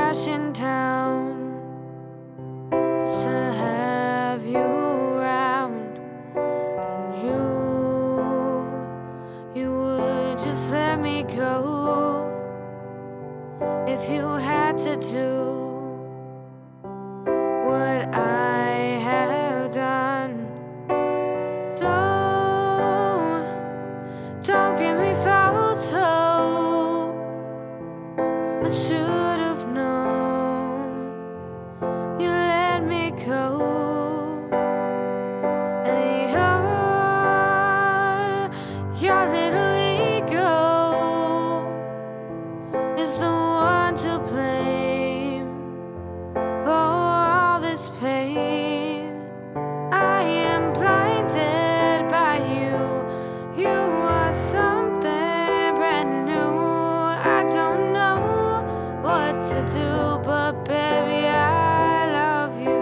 crash in town just to have you around, and you would just let me go if you had to do what I have done. Don't give me false hope. I should have known you let me go. And your little ego is the one to blame for all this pain. I am blinded by you. You are something brand new. I don't know what to do, but baby, I love you.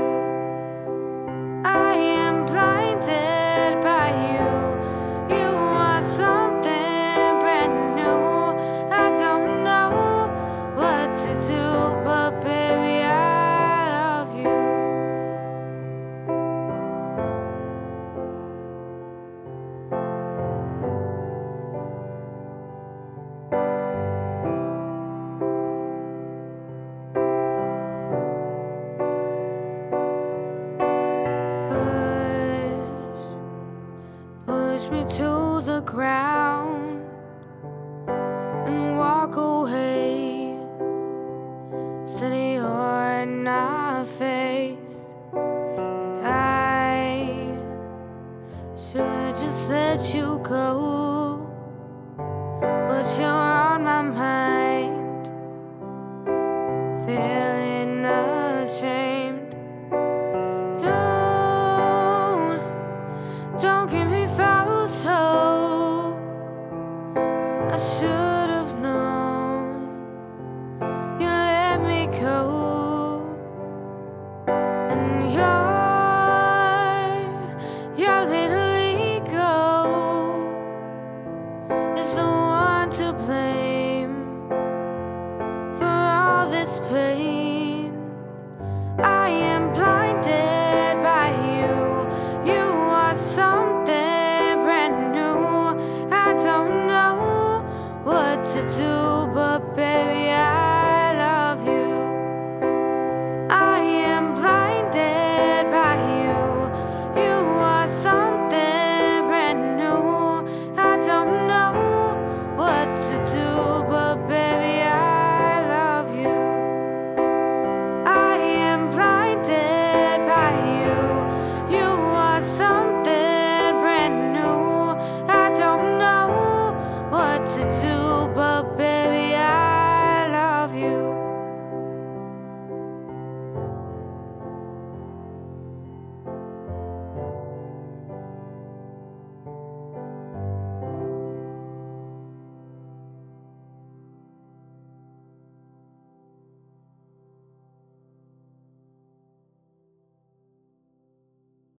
I am blinded by you. You are something brand new. I don't know what to do, but baby, I love you. Push me to the ground and walk away. Steady you're not faced, and I should just let you go.